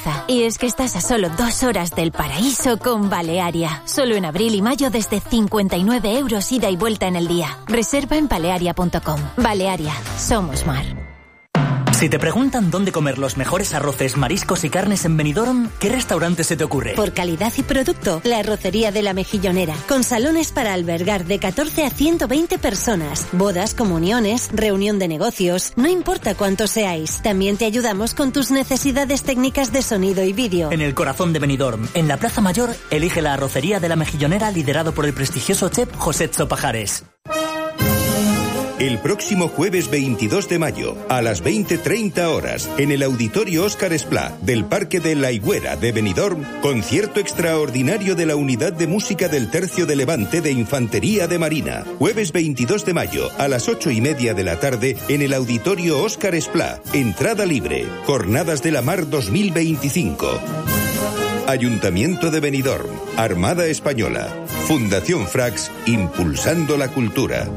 Ibiza. Y es que estás a solo 2 horas del paraíso con Balearia. Solo en abril y mayo desde 59 € ida y vuelta en el día. Reserva en balearia.com. Balearia. Somos mar. Si te preguntan dónde comer los mejores arroces, mariscos y carnes en Benidorm, ¿qué restaurante se te ocurre? Por calidad y producto, la Arrocería de la Mejillonera, con salones para albergar de 14 a 120 personas, bodas, comuniones, reunión de negocios, no importa cuántos seáis. También te ayudamos con tus necesidades técnicas de sonido y vídeo. En el corazón de Benidorm, en la Plaza Mayor, elige la Arrocería de la Mejillonera, liderado por el prestigioso chef José Pajares. El próximo jueves 22 de mayo, a las 20:30 horas, en el Auditorio Óscar Esplá del Parque de la Higuera de Benidorm, concierto extraordinario de la Unidad de Música del Tercio de Levante de Infantería de Marina. Jueves 22 de mayo, a las 8:30 de la tarde, en el Auditorio Óscar Esplá. Entrada libre. Jornadas de la Mar 2025. Ayuntamiento de Benidorm, Armada Española, Fundación Frax, impulsando la cultura.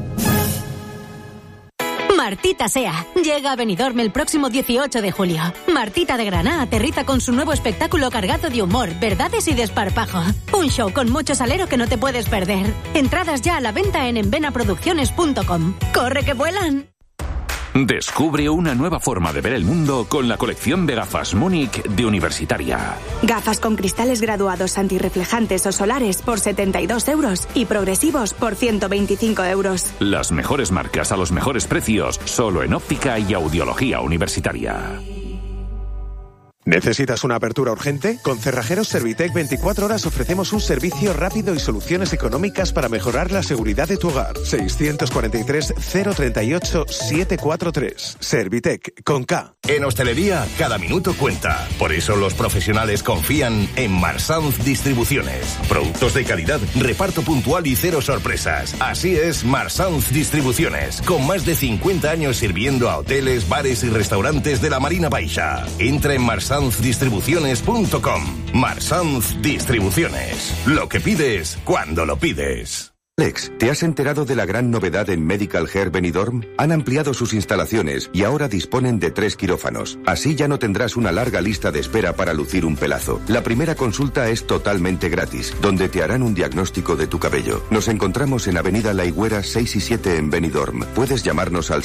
Martita Sea llega a Benidorm el próximo 18 de julio. Martita de Granada aterriza con su nuevo espectáculo cargado de humor, verdades y desparpajo. Un show con mucho salero que no te puedes perder. Entradas ya a la venta en envenaproducciones.com. ¡Corre que vuelan! Descubre una nueva forma de ver el mundo con la colección de gafas Múnich de Universitaria. Gafas con cristales graduados antirreflejantes o solares por 72 € y progresivos por 125 €. Las mejores marcas a los mejores precios, solo en óptica y audiología universitaria. ¿Necesitas una apertura urgente? Con Cerrajeros Servitec 24 horas ofrecemos un servicio rápido y soluciones económicas para mejorar la seguridad de tu hogar. 643 038 743. Servitec con K. En hostelería, cada minuto cuenta. Por eso los profesionales confían en Marsanz Distribuciones. Productos de calidad, reparto puntual y cero sorpresas. Así es Marsanz Distribuciones, con más de 50 años sirviendo a hoteles, bares y restaurantes de la Marina Baixa. Entra en marsanzdistribuciones.com. Marsanz Distribuciones. Lo que pides, cuando lo pides. Alex, ¿te has enterado de la gran novedad en Medical Hair Benidorm? Han ampliado sus instalaciones y ahora disponen de 3 quirófanos. Así ya no tendrás una larga lista de espera para lucir un pelazo. La primera consulta es totalmente gratis, donde te harán un diagnóstico de tu cabello. Nos encontramos en Avenida La Higuera 6 y 7 en Benidorm. Puedes llamarnos al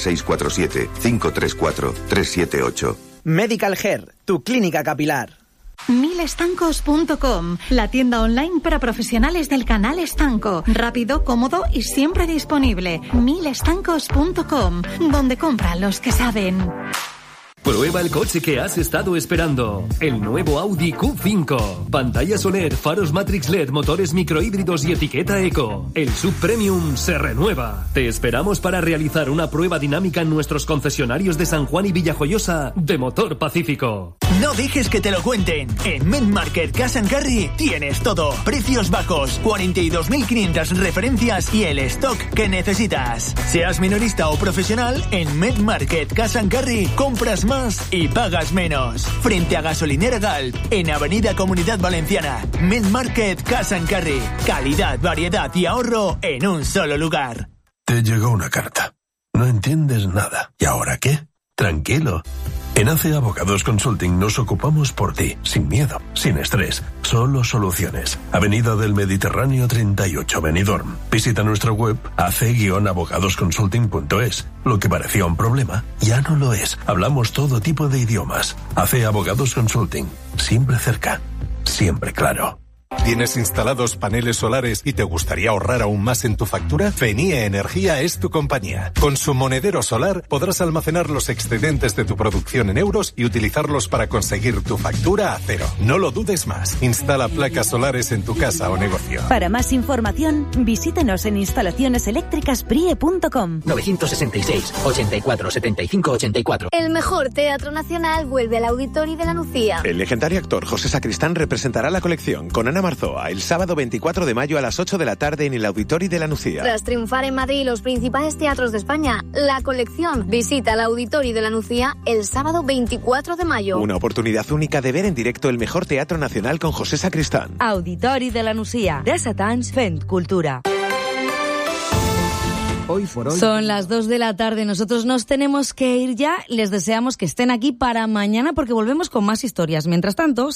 647-534-378. Medical Hair, tu clínica capilar. Milestancos.com, la tienda online para profesionales del canal estanco. Rápido, cómodo y siempre disponible. Milestancos.com, donde compran los que saben. Prueba el coche que has estado esperando. El nuevo Audi Q5. Pantalla OLED, faros Matrix LED, motores microhíbridos y etiqueta Eco. El Sub Premium se renueva. Te esperamos para realizar una prueba dinámica en nuestros concesionarios de San Juan y Villajoyosa de Motor Pacífico. No dejes que te lo cuenten. En MedMarket Cash & Carry tienes todo. Precios bajos, 42.500 referencias y el stock que necesitas. Seas minorista o profesional, en MedMarket Cash & Carry compras más y pagas menos. Frente a Gasolinera Galp, en Avenida Comunidad Valenciana. MedMarket Cash & Carry. Calidad, variedad y ahorro en un solo lugar. Te llegó una carta. No entiendes nada. ¿Y ahora qué? Tranquilo. En AC Abogados Consulting nos ocupamos por ti, sin miedo, sin estrés, solo soluciones. Avenida del Mediterráneo 38, Benidorm. Visita nuestra web ac-abogadosconsulting.es. Lo que parecía un problema, ya no lo es. Hablamos todo tipo de idiomas. AC Abogados Consulting. Siempre cerca, siempre claro. ¿Tienes instalados paneles solares y te gustaría ahorrar aún más en tu factura? Fenie Energía es tu compañía. Con su monedero solar podrás almacenar los excedentes de tu producción en euros y utilizarlos para conseguir tu factura a cero. No lo dudes más. Instala placas solares en tu casa o negocio. Para más información, visítenos en instalacioneseléctricasbrie.com. 966 84 75 84. El mejor teatro nacional vuelve al Auditorio de la Nucía. El legendario actor José Sacristán representará la colección con Ana Marzoa el sábado 24 de mayo a las 8 de la tarde en el Auditorio de la Nucía. Tras triunfar en Madrid y los principales teatros de España, la colección visita el Auditorio de la Nucía el sábado 24 de mayo. Una oportunidad única de ver en directo el mejor teatro nacional con José Sacristán. Auditori de la Nucía. 17 anys fent cultura. Hoy por hoy. Son las 2 de la tarde, nosotros nos tenemos que ir ya. Les deseamos que estén aquí para mañana porque volvemos con más historias. Mientras tanto...